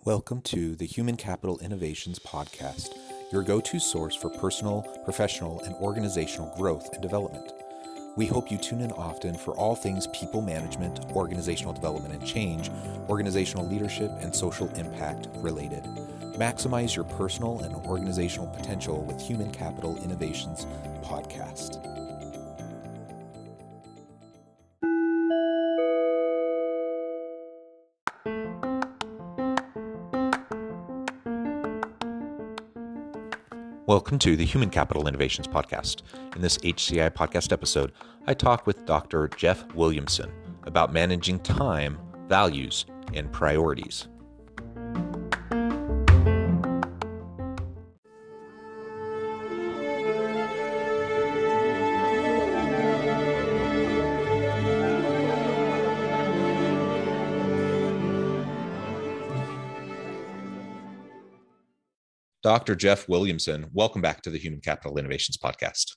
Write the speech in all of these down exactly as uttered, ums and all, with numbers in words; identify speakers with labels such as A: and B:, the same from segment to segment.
A: Welcome to the Human Capital Innovations Podcast, your go-to source for personal, professional, and organizational growth and development. We hope you tune in often for all things people management, organizational development and change, organizational leadership, and social impact related. Maximize your personal and organizational potential with Human Capital Innovations Podcast. Welcome to the Human Capital Innovations Podcast. In this H C I podcast episode, I talk with Doctor Jeff Williamson about managing time, values, and priorities. Doctor Jeff Williamson, welcome back to the Human Capital Innovations Podcast.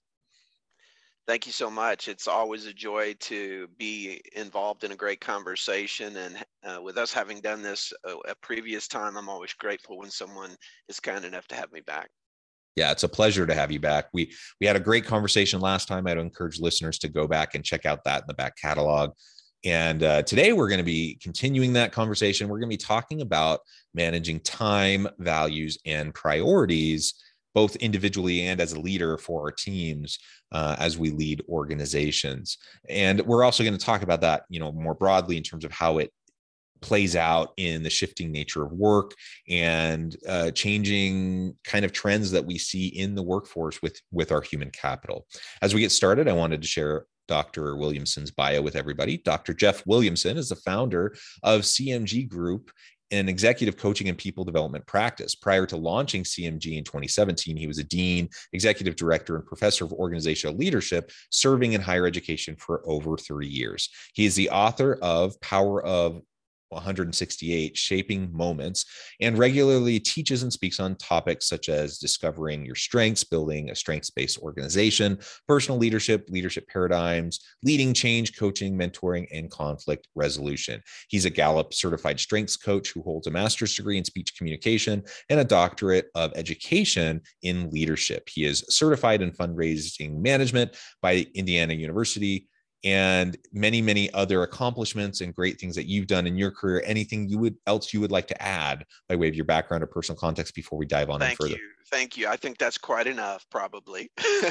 B: Thank you so much. It's always a joy to be involved in a great conversation. And uh, with us having done this a, a previous time, I'm always grateful when someone is kind enough to have me back.
A: Yeah, it's a pleasure to have you back. We we had a great conversation last time. I'd encourage listeners to go back and check out that in the back catalog. And uh, today we're going to be continuing that conversation. We're going to be talking about managing time, values, and priorities, both individually and as a leader for our teams uh, as we lead organizations. And we're also going to talk about that, you know, more broadly in terms of how it plays out in the shifting nature of work and uh, changing kind of trends that we see in the workforce with, with our human capital. As we get started, I wanted to share Doctor Williamson's bio with everybody. Doctor Jeff Williamson is the founder of C M G Group, an executive coaching and people development practice. Prior to launching C M G in twenty seventeen, he was a dean, executive director, and professor of organizational leadership, serving in higher education for over thirty years. He is the author of Power of one hundred sixty-eight Shaping Moments, and regularly teaches and speaks on topics such as discovering your strengths, building a strengths-based organization, personal leadership, leadership paradigms, leading change, coaching, mentoring, and conflict resolution. He's a Gallup certified strengths coach who holds a master's degree in speech communication and a doctorate of education in leadership. He is certified in fundraising management by Indiana University, and many, many other accomplishments and great things that you've done in your career. Anything you would else you would like to add by way of your background or personal context before we dive on in further?
B: Thank you. Thank you. I think that's quite enough, probably.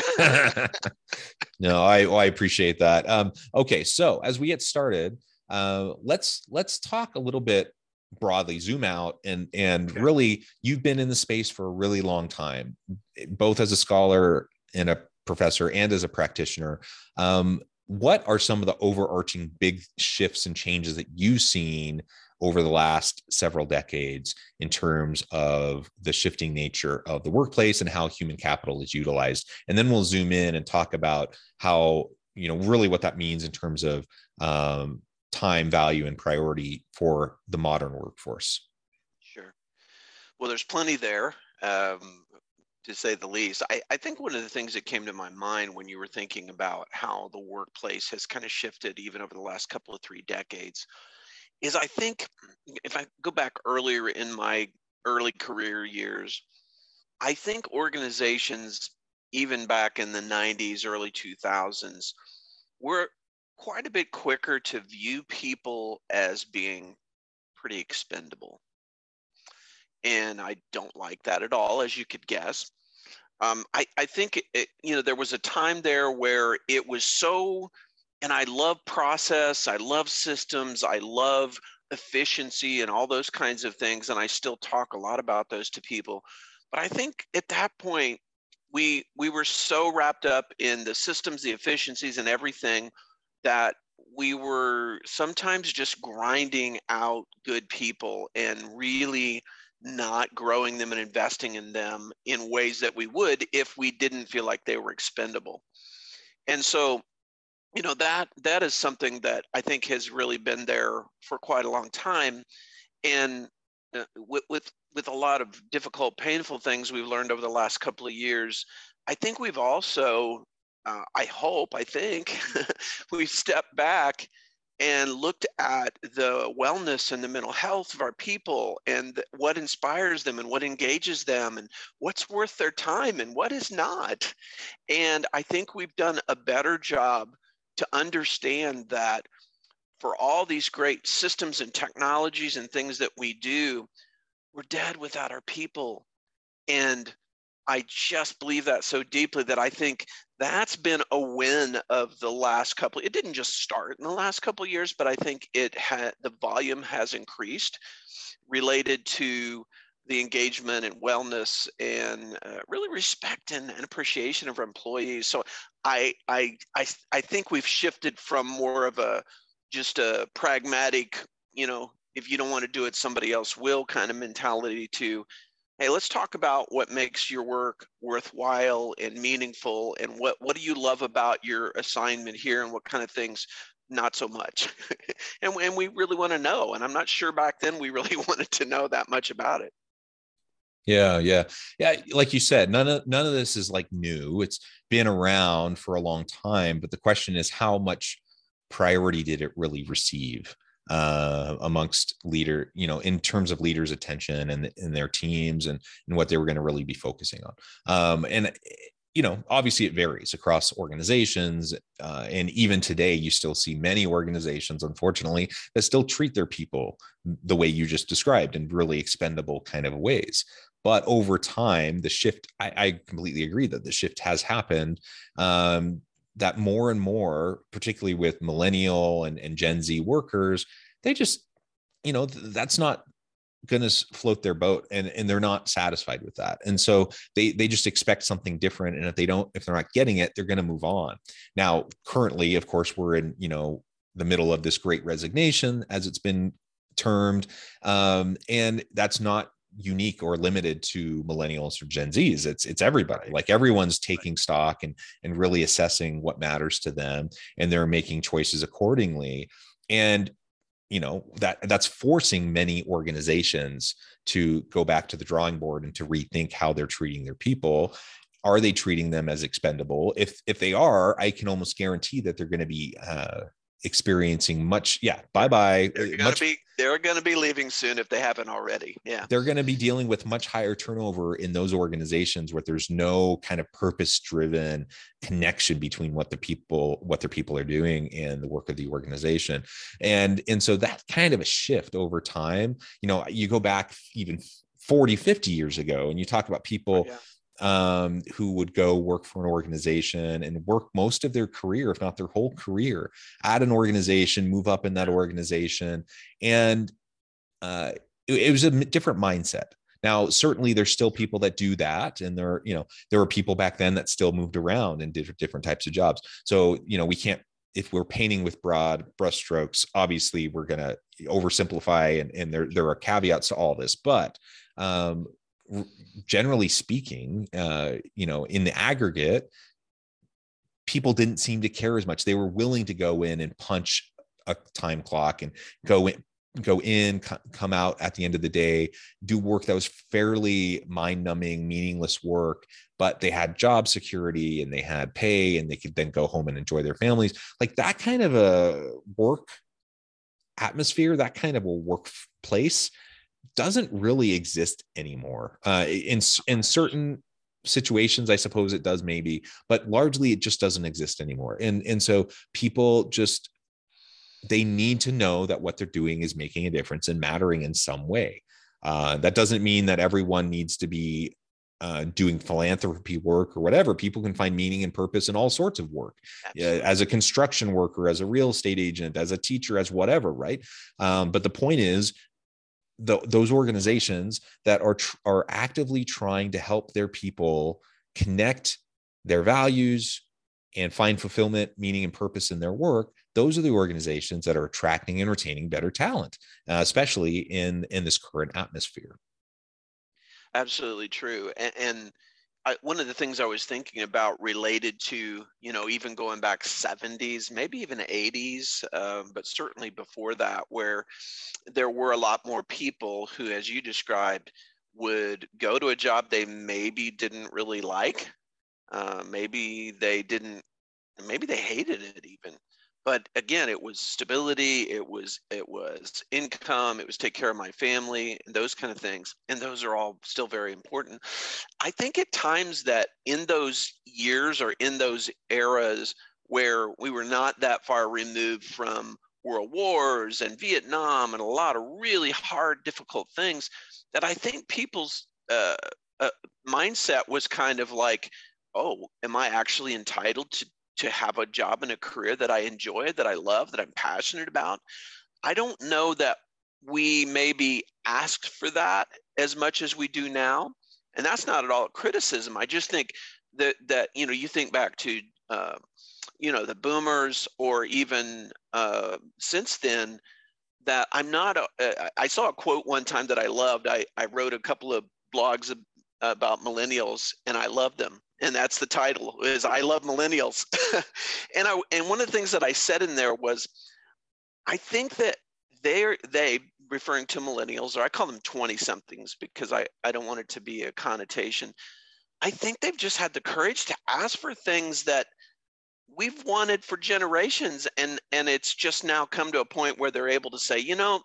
A: No, I, I appreciate that. Um, okay, so as we get started, uh, let's let's talk a little bit broadly, zoom out, and and okay. Really, you've been in the space for a really long time, both as a scholar and a professor and as a practitioner. Um, What are some of the overarching big shifts and changes that you've seen over the last several decades in terms of the shifting nature of the workplace and how human capital is utilized? And then we'll zoom in and talk about how, you know, really what that means in terms of um, time, value, and priority for the modern workforce.
B: Sure. Well, there's plenty there. Um, to say the least. I, I think one of the things that came to my mind when you were thinking about how the workplace has kind of shifted even over the last couple of three decades is I think if I go back earlier in my early career years, I think organizations, even back in the nineties, early two thousands, were quite a bit quicker to view people as being pretty expendable. And I don't like that at all, as you could guess. Um, I, I think, it, you know, there was a time there where it was so, and I love process, I love systems, I love efficiency and all those kinds of things. And I still talk a lot about those to people. But I think at that point, we, we were so wrapped up in the systems, the efficiencies and everything that we were sometimes just grinding out good people and really not growing them and investing in them in ways that we would if we didn't feel like they were expendable. And so, you know, that that is something that I think has really been there for quite a long time. And uh, with, with, with a lot of difficult, painful things we've learned over the last couple of years, I think we've also, uh, I hope, I think, we've stepped back and looked at the wellness and the mental health of our people, and th- what inspires them and what engages them and what's worth their time and what is not. And I think we've done a better job to understand that for all these great systems and technologies and things that we do, we're dead without our people. And I just believe that so deeply that I think that's been a win of the last couple. It didn't just start in the last couple of years, but I think it had the volume has increased related to the engagement and wellness and uh, really respect and, and appreciation of our employees. So I, I I I think we've shifted from more of a just a pragmatic, you know, if you don't want to do it, somebody else will kind of mentality to, hey, let's talk about what makes your work worthwhile and meaningful, and what what do you love about your assignment here, and what kind of things not so much. and, and we really want to know. And I'm not sure back then we really wanted to know that much about it.
A: Yeah, yeah, yeah. Like you said, none of none of this is like new. It's been around for a long time, but the question is, how much priority did it really receive uh, amongst leader, you know, in terms of leaders' attention and in their teams, and and what they were going to really be focusing on. Um, and you know, obviously it varies across organizations, uh, and even today, you still see many organizations, unfortunately, that still treat their people the way you just described, in really expendable kind of ways. But over time, the shift, I, I completely agree that the shift has happened. Um, that more and more, particularly with millennial and, and Gen Z workers, they just, you know, that's not going to float their boat, and, and they're not satisfied with that. And so they, they just expect something different. And if they don't, if they're not getting it, they're going to move on. Now, currently, of course, we're in, you know, the middle of this great resignation, as it's been termed. Um, and that's not unique or limited to millennials or Gen Zs. It's it's everybody. Like, everyone's taking stock and and really assessing what matters to them, and they're making choices accordingly. And you know, that that's forcing many organizations to go back to the drawing board and to rethink how they're treating their people. Are they treating them as expendable? If if they are, I can almost guarantee that they're going to be uh, experiencing much, yeah, bye bye.
B: They're going
A: Much
B: to be they're going to be leaving soon if they haven't already. Yeah,
A: they're going to be dealing with much higher turnover in those organizations where there's no kind of purpose-driven connection between what the people, what their people are doing and the work of the organization. And, and so that kind of a shift over time, you know, you go back even forty, fifty years ago, and you talk about people, oh, yeah. Um, who would go work for an organization and work most of their career, if not their whole career, at an organization, move up in that organization. And uh, it, it was a different mindset. Now, certainly there's still people that do that. And there, you know, there were people back then that still moved around and did different types of jobs. So, you know, we can't, if we're painting with broad brushstrokes, obviously we're going to oversimplify, and, and there, there are caveats to all this, but um, generally speaking, uh, you know, in the aggregate, people didn't seem to care as much. They were willing to go in and punch a time clock and go in, go in, come out at the end of the day, do work that was fairly mind-numbing, meaningless work, but they had job security and they had pay, and they could then go home and enjoy their families. Like, that kind of a work atmosphere, that kind of a workplace doesn't really exist anymore. Uh, in, in certain situations, I suppose it does, maybe, but largely it just doesn't exist anymore. And, and so people just, they need to know that what they're doing is making a difference and mattering in some way. Uh, that doesn't mean that everyone needs to be uh, doing philanthropy work or whatever. People can find meaning and purpose in all sorts of work. Uh, as a construction worker, as a real estate agent, as a teacher, as whatever, right? Um, but the point is, the, those organizations that are tr- are actively trying to help their people connect their values and find fulfillment, meaning, and purpose in their work, those are the organizations that are attracting and retaining better talent, uh, especially in, in this current atmosphere.
B: Absolutely true. And, and I, one of the things I was thinking about related to, you know, even going back seventies, maybe even eighties, um, but certainly before that, where there were a lot more people who, as you described, would go to a job they maybe didn't really like. Uh, maybe they didn't, maybe they hated it even. but again, it was stability, it was it was income, it was take care of my family, and those kind of things. And those are all still very important. I think at times that in those years or in those eras where we were not that far removed from world wars and Vietnam and a lot of really hard, difficult things, that I think people's uh, uh, mindset was kind of like, oh, am I actually entitled to to have a job and a career that I enjoy, that I love, that I'm passionate about? I don't know that we maybe asked for that as much as we do now. And that's not at all a criticism. I just think that that you know, you think back to uh, you know, the boomers, or even uh, since then, that I'm not a, uh, I saw a quote one time that I loved. I, I wrote a couple of blogs ab- about millennials, and I love them. And that's the title, is I love millennials. and I and one of the things that I said in there was, I think that they're they referring to millennials, or I call them twenty somethings because I, I don't want it to be a connotation. I think they've just had the courage to ask for things that we've wanted for generations, and and it's just now come to a point where they're able to say, you know,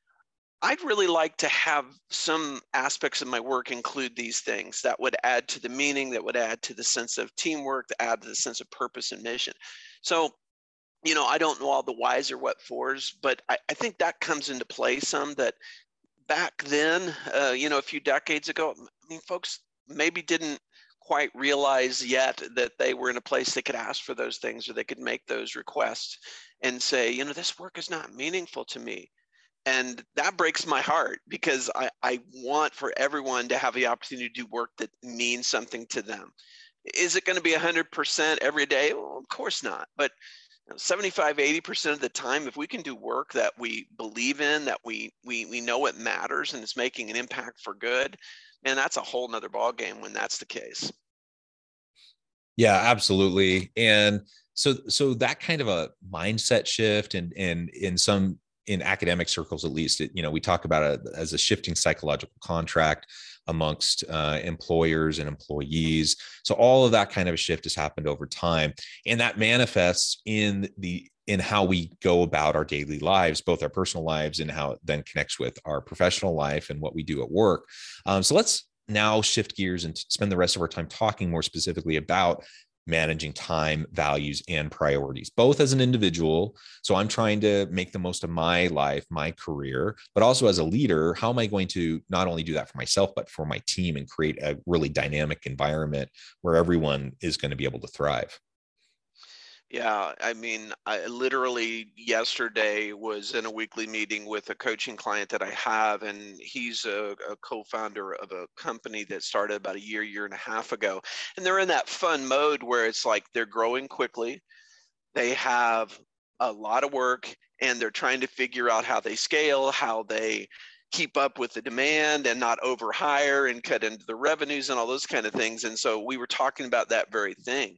B: I'd really like to have some aspects of my work include these things that would add to the meaning, that would add to the sense of teamwork, that add to the sense of purpose and mission. So, you know, I don't know all the whys or what fors, but I, I think that comes into play some. That back then, uh, you know, a few decades ago, I mean, folks maybe didn't quite realize yet that they were in a place they could ask for those things, or they could make those requests and say, you know, this work is not meaningful to me. And that breaks my heart, because I, I want for everyone to have the opportunity to do work that means something to them. Is it going to be one hundred percent every day? Well, of course not. But you know, seventy-five, eighty percent of the time, if we can do work that we believe in, that we we we know it matters and it's making an impact for good, man, that's a whole nother ballgame when that's the case.
A: Yeah, absolutely. And so so that kind of a mindset shift, and and in some, in academic circles at least, it, you know, we talk about it as a shifting psychological contract amongst uh, employers and employees. So all of that kind of a shift has happened over time, and that manifests in the in how we go about our daily lives, both our personal lives and how it then connects with our professional life and what we do at work. Um, so let's now shift gears and spend the rest of our time talking more specifically about managing time, values, and priorities, both as an individual. So I'm trying to make the most of my life, my career, but also as a leader, how am I going to not only do that for myself, but for my team, and create a really dynamic environment where everyone is going to be able to thrive?
B: Yeah, I mean, I literally yesterday was in a weekly meeting with a coaching client that I have, and he's a, a co-founder of a company that started about a year, year and a half ago. And they're in that fun mode where it's like they're growing quickly, they have a lot of work, and they're trying to figure out how they scale, how they keep up with the demand and not overhire and cut into the revenues and all those kind of things. And so we were talking about that very thing,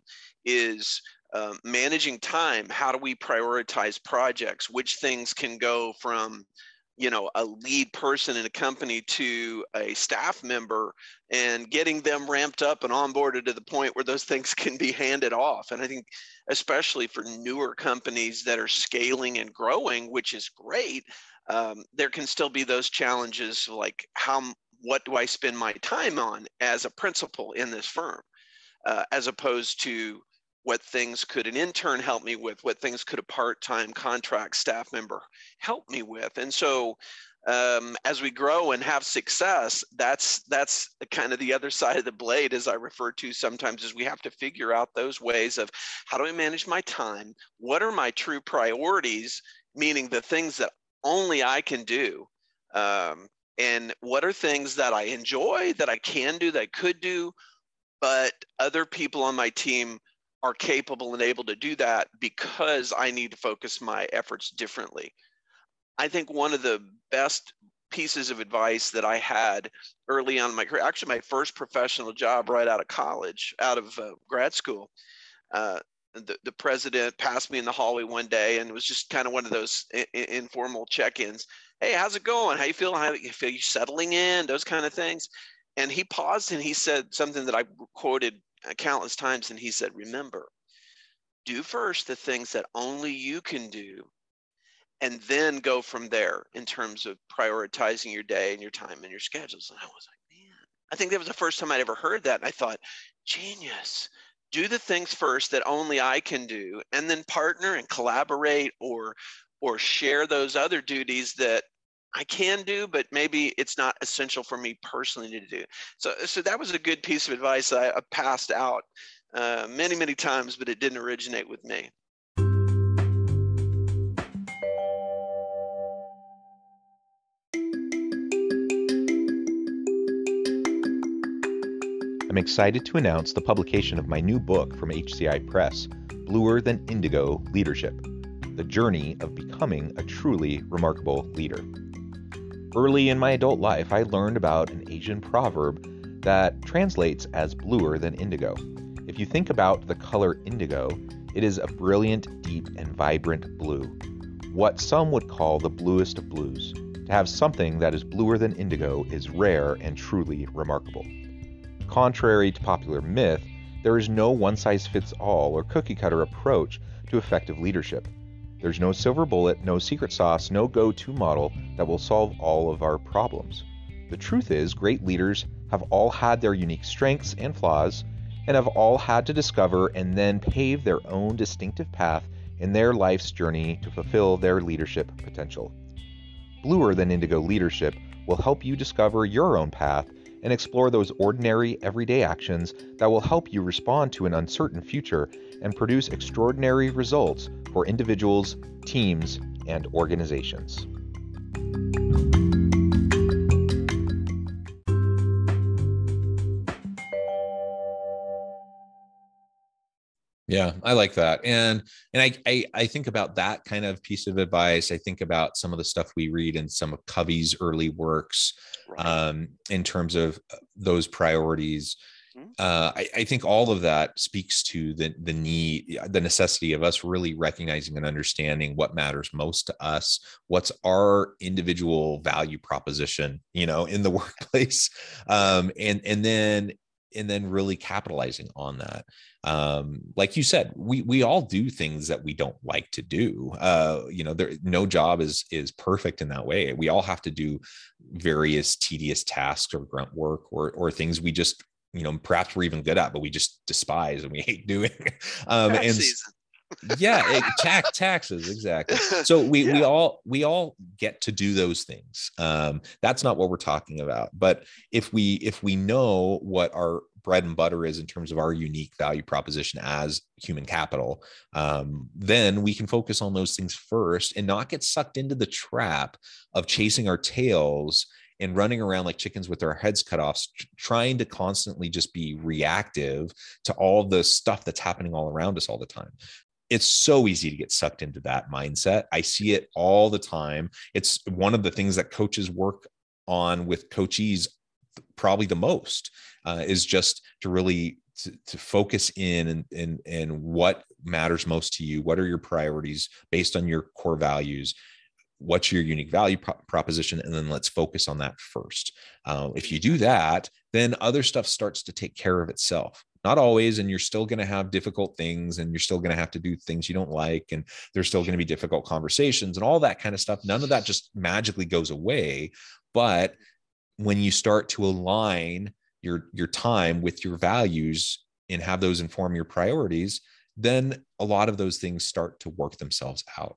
B: is um, managing time. How do we prioritize projects? Which things can go from, you know, a lead person in a company to a staff member, and getting them ramped up and onboarded to the point where those things can be handed off. And I think especially for newer companies that are scaling and growing, which is great, um, there can still be those challenges, like how what do I spend my time on as a principal in this firm, uh, as opposed to what things could an intern help me with, what things could a part-time contract staff member help me with. And so um, as we grow and have success, that's that's kind of the other side of the blade, as I refer to sometimes, is we have to figure out those ways of, how do I manage my time? What are my true priorities, meaning the things that only I can do? Um, and what are things that I enjoy, that I can do, that I could do, but other people on my team are capable and able to do that because I need to focus my efforts differently. I think one of the best pieces of advice that I had early on in my career, actually my first professional job right out of college, out of uh, grad school, uh, the, the president passed me in the hallway one day, and it was just kind of one of those I- I- informal check-ins. Hey, how's it going? How you feeling? How you feel? You settling in? Those kind of things. And he paused and he said something that I quoted countless times. And he said, remember, Do first the things that only you can do, and then go from there in terms of prioritizing your day and your time and your schedules. And I was like, man, I think that was the first time I'd ever heard that. And I thought, genius. Do the things first that only I can do, and then partner and collaborate, or or share those other duties that I can do, but maybe it's not essential for me personally to do. So, so that was a good piece of advice I, I passed out uh, many, many times, but it didn't originate with me.
A: I'm excited to announce the publication of my new book from H C I Press, Bluer Than Indigo Leadership: The Journey of Becoming a Truly Remarkable Leader. Early in my adult life, I learned about an Asian proverb that translates as bluer than indigo. If you think about the color indigo, it is a brilliant, deep, and vibrant blue, what some would call the bluest of blues. To have something that is bluer than indigo is rare and truly remarkable. Contrary to popular myth, there is no one-size-fits-all or cookie-cutter approach to effective leadership. There's no silver bullet, no secret sauce, no go-to model that will solve all of our problems. The truth is, great leaders have all had their unique strengths and flaws, and have all had to discover and then pave their own distinctive path in their life's journey to fulfill their leadership potential. Bluer Than Indigo Leadership will help you discover your own path and explore those ordinary, everyday actions that will help you respond to an uncertain future and produce extraordinary results for individuals, teams, and organizations. Yeah, I like that. And and I, I I think about that kind of piece of advice. I think about some of the stuff we read in some of Covey's early works,
B: Right.
A: um, in terms of those priorities.
B: Mhm.
A: Uh, I, I think all of that speaks to the the need, the necessity of us really recognizing and understanding what matters most to us, what's our individual value proposition, you know, in the workplace,
B: Yeah.
A: um, and and then and then really capitalizing on that. Um, like you said, we we all do things that we don't like to do. Uh, you know, there no job is is perfect in that way. We all have to do various tedious tasks or grunt work, or or things we just, you know, perhaps we're even good at, but we just despise and we hate doing. Um,
B: Tax
A: and
B: season.
A: yeah, it, tax taxes, exactly. So we we
B: Yeah.
A: all we all get to do those things. Um, that's not what we're talking about. But if we if we know what our bread and butter is in terms of our unique value proposition as human capital, um, then we can focus on those things first and not get sucked into the trap of chasing our tails and running around like chickens with our heads cut off, trying to constantly just be reactive to all the stuff that's happening all around us all the time. It's so easy to get sucked into that mindset. I see it all the time. It's one of the things that coaches work on with coachees probably the most, uh, is just to really to, to focus in and, and, and what matters most to you. What are your priorities based on your core values? What's your unique value pro- proposition? And then let's focus on that first. Uh, if you do that, then other stuff starts to take care of itself. Not always, and you're still going to have difficult things, and you're still going to have to do things you don't like, and there's still going to be difficult conversations and all that kind of stuff. None of that just magically goes away. But when you start to align your your time with your values and have those inform your priorities, then a lot of those things start to work themselves out.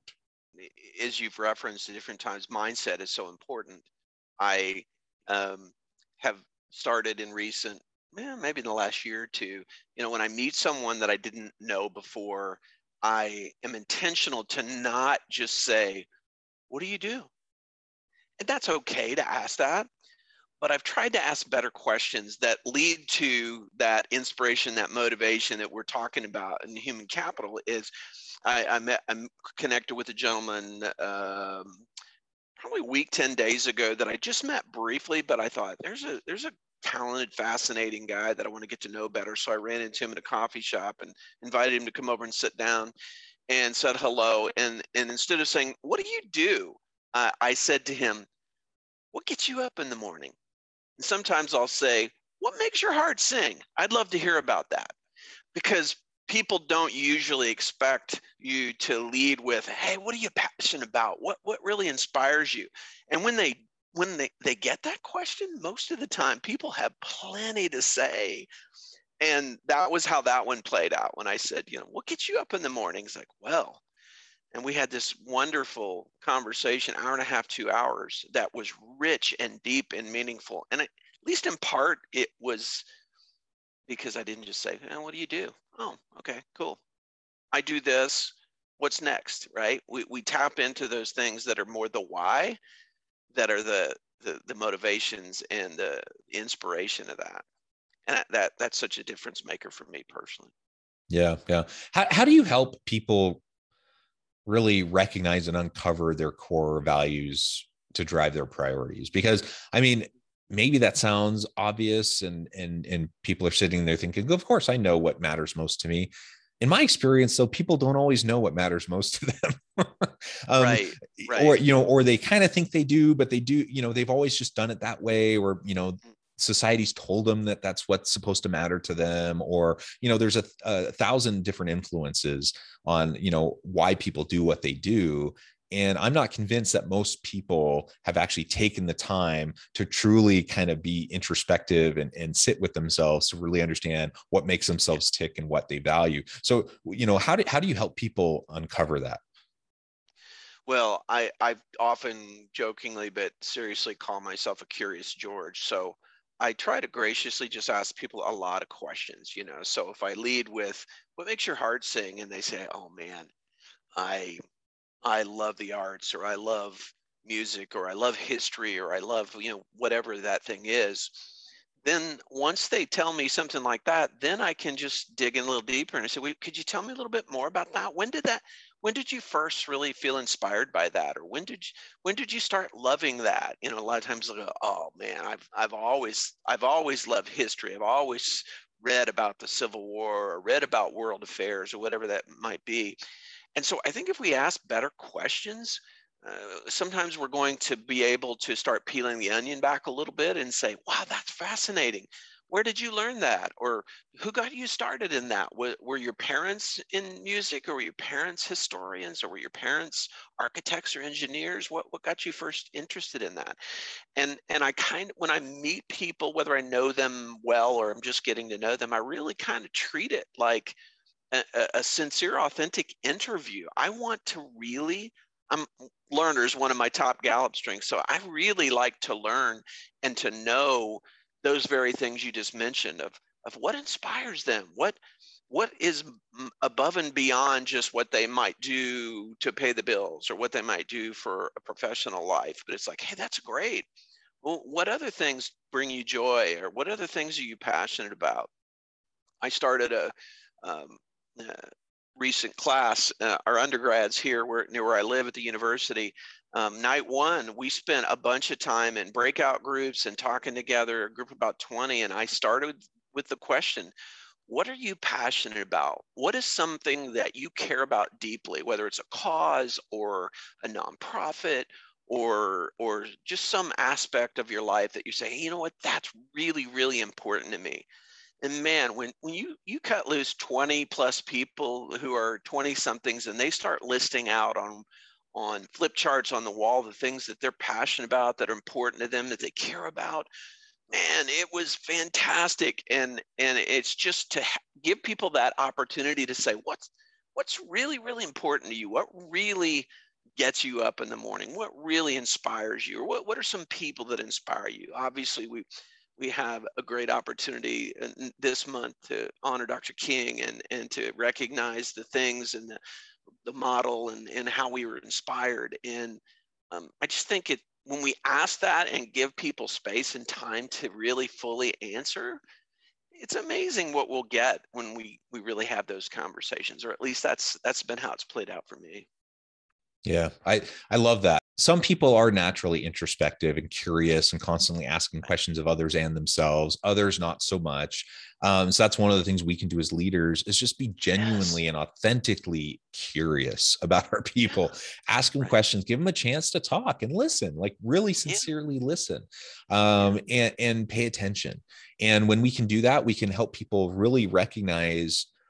B: As you've referenced at different times, mindset is so important. I um, have started in recent, eh, maybe in the last year or two, you know, when I meet someone that I didn't know before, I am intentional to not just say, "What do you do?" And that's okay to ask that, but I've tried to ask better questions that lead to that inspiration, that motivation that we're talking about in human capital. Is I, I met, I'm connected with a gentleman um, probably a week, ten days ago that I just met briefly, but I thought there's a there's a talented, fascinating guy that I want to get to know better. So I ran into him in a coffee shop and invited him to come over and sit down and said hello. And and instead of saying, "What do you do?" Uh, I said to him, "What gets you up in the morning?" And sometimes I'll say, "What makes your heart sing?" I'd love to hear about that, because people don't usually expect you to lead with, hey, what are you passionate about? What what really inspires you? And when they when they, they get that question, most of the time people have plenty to say. And that was how that one played out when I said, you know, what gets you up in the mornings? Like, well, and we had this wonderful conversation, hour and a half, two hours, that was rich and deep and meaningful. And at least in part, it was because I didn't just say, oh, what do you do? Oh, okay, cool. I do this. What's next, right? We, we tap into those things that are more the why, that are the, the, the motivations and the inspiration of that. And that, that that's such a difference maker for me personally.
A: Yeah. Yeah. How, how do you help people really recognize and uncover their core values to drive their priorities? Because I mean, maybe that sounds obvious and, and, and people are sitting there thinking, of course, I know what matters most to me. In my experience, though, people don't always know what matters most to them. um,
B: right, right.
A: Or, you know, or they kind of think they do, but they do, you know, they've always just done it that way, or, you know, society's told them that that's what's supposed to matter to them, or, you know, there's a, a thousand different influences on, you know, why people do what they do. And I'm not convinced that most people have actually taken the time to truly kind of be introspective and, and sit with themselves to really understand what makes themselves tick and what they value. So, you know, how do, how do you help people uncover that?
B: Well, I, I've often jokingly but seriously call myself a curious George. So I try to graciously just ask people a lot of questions, you know. So if I lead with what makes your heart sing, and they say, oh man, I I love the arts, or I love music, or I love history, or I love, you know, whatever that thing is. Then once they tell me something like that, then I can just dig in a little deeper and I say, wait, could you tell me a little bit more about that? When did that, when did you first really feel inspired by that? Or when did you, when did you start loving that? You know, a lot of times they'll go, oh man, I've, I've always, I've always loved history. I've always read about the Civil War, or read about world affairs, or whatever that might be. And so I think if we ask better questions, uh, sometimes we're going to be able to start peeling the onion back a little bit and say, wow, that's fascinating. Where did you learn that? Or who got you started in that? Were, were your parents in music, or were your parents historians, or were your parents architects or engineers? What, what got you first interested in that? And, and I kind of, when I meet people, whether I know them well or I'm just getting to know them, I really kind of treat it like a, a sincere, authentic interview. I want to really, I'm learner's one of my top Gallup strengths. So I really like to learn and to know those very things you just mentioned of, of what inspires them, what, what is above and beyond just what they might do to pay the bills, or what they might do for a professional life. But it's like, hey, that's great. Well, what other things bring you joy, or what other things are you passionate about? I started a, um, uh, recent class, uh, our undergrads here where, near where I live at the university. Um, night one, we spent a bunch of time in breakout groups and talking together, a group of about twenty. And I started with the question, what are you passionate about? What is something that you care about deeply, whether it's a cause or a nonprofit, or or just some aspect of your life that you say, hey, you know what, that's really, really important to me. And man, when, when you, you cut loose twenty plus people who are twenty somethings, and they start listing out on, on flip charts on the wall, the things that they're passionate about, that are important to them, that they care about, man, it was fantastic. And, and it's just to give people that opportunity to say, what's, what's really, really important to you? What really gets you up in the morning? What really inspires you? Or what, what are some people that inspire you? Obviously, we, we have a great opportunity this month to honor Doctor King, and, and to recognize the things and the, the model, and, and how we were inspired. And um, I just think it, when we ask that and give people space and time to really fully answer, it's amazing what we'll get when we, we really have those conversations, or at least that's, that's been how it's played out for me.
A: Yeah, I, I love that. Some people are naturally introspective and curious and constantly asking questions of others and themselves, others not so much. Um, so that's one of the things we can do as leaders, is just be genuinely
B: Yes.
A: and authentically curious about our people.
B: Yeah.
A: Ask them
B: Right.
A: questions, give them a chance to talk and listen, like really sincerely
B: Yeah.
A: listen, um,
B: Yeah.
A: and, and pay attention. And when we can do that, we can help people really recognize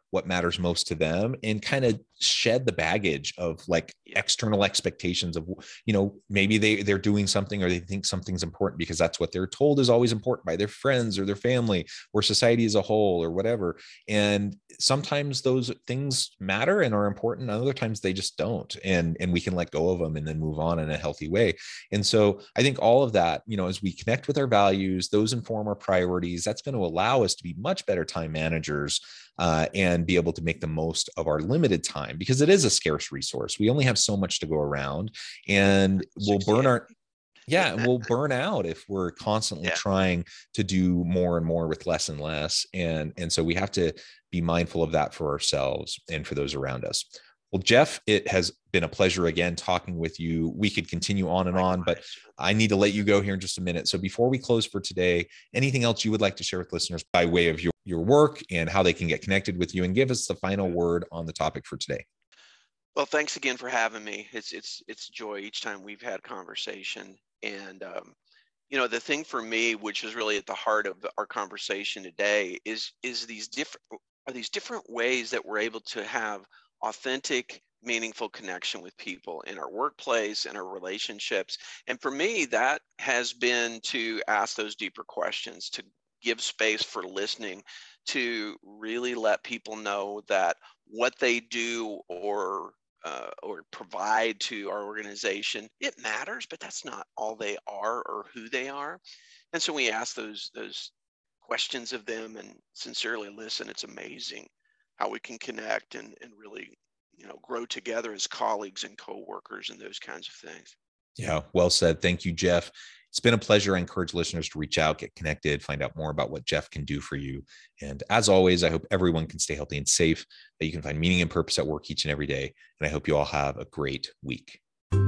A: what matters most to them and kind of shed the baggage of like external expectations of, you know, maybe they they're doing something or they think something's important because that's what they're told is always important by their friends or their family or society as a whole or whatever. And sometimes those things matter and are important. Other times they just don't. And, and we can let go of them and then move on in a healthy way. And so I think all of that, you know, as we connect with our values, those inform our priorities, that's going to allow us to be much better time managers uh, and be able to make the most of our limited time, because it is a scarce resource. We only have so much to go around, and we'll burn our yeah, and we'll burn out if we're constantly yeah. trying to do more and more with less and less. And, and so we have to be mindful of that for ourselves and for those around us. Well, Jeff, it has been a pleasure again talking with you. We could continue on and on, but I need to let you go here in just a minute. So before we close for today, anything else you would like to share with listeners by way of your, your work and how they can get connected with you, and give us the final word on the topic for today?
B: Well, thanks again for having me. It's it's it's joy each time we've had conversation. And um, you know, the thing for me, which is really at the heart of our conversation today, is is these different are these different ways that we're able to have authentic, meaningful connection with people in our workplace and our relationships. And for me, that has been to ask those deeper questions, to give space for listening, to really let people know that what they do or uh, or provide to our organization, it matters, but that's not all they are or who they are. And so we ask those those questions of them and sincerely listen. It's amazing how we can connect and, and really, you know, grow together as colleagues and coworkers and those kinds of things.
A: Yeah, well said. Thank you, Jeff. It's been a pleasure. I encourage listeners to reach out, get connected, find out more about what Jeff can do for you. And as always, I hope everyone can stay healthy and safe, that you can find meaning and purpose at work each and every day. And I hope you all have a great week.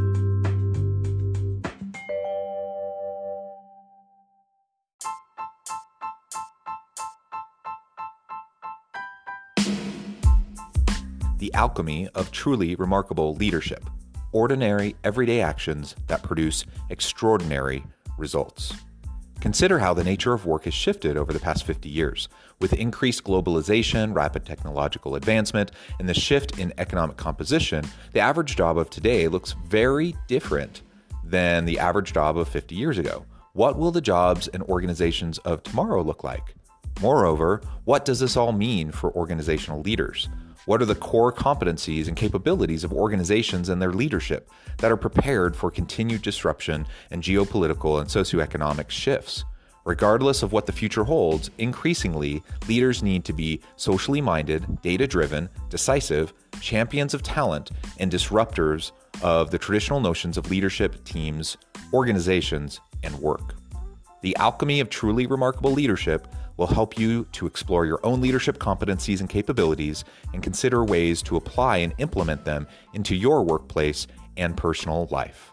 A: The alchemy of truly remarkable leadership. Ordinary, everyday actions that produce extraordinary results. Consider how the nature of work has shifted over the past fifty years. With increased globalization, rapid technological advancement, and the shift in economic composition, the average job of today looks very different than the average job of fifty years ago. What will the jobs and organizations of tomorrow look like? Moreover, what does this all mean for organizational leaders? What are the core competencies and capabilities of organizations and their leadership that are prepared for continued disruption and geopolitical and socioeconomic shifts? Regardless of what the future holds, increasingly, leaders need to be socially minded, data-driven, decisive, champions of talent, and disruptors of the traditional notions of leadership, teams, organizations, and work. The alchemy of truly remarkable leadership will help you to explore your own leadership competencies and capabilities and consider ways to apply and implement them into your workplace and personal life.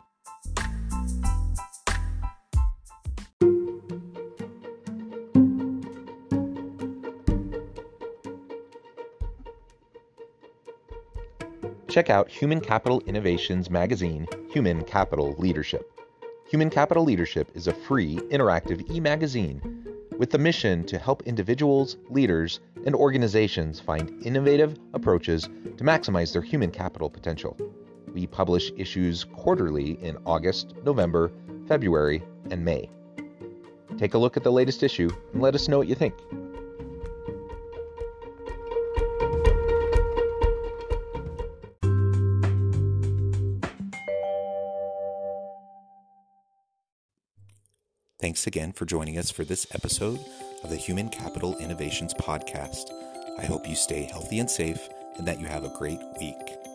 A: Check out Human Capital Innovations magazine, Human Capital Leadership. Human Capital Leadership is a free, interactive e-magazine with the mission to help individuals, leaders, and organizations find innovative approaches to maximize their human capital potential. We publish issues quarterly in August, November, February, and May. Take a look at the latest issue and let us know what you think. Thanks again for joining us for this episode of the Human Capital Innovations Podcast. I hope you stay healthy and safe and that you have a great week.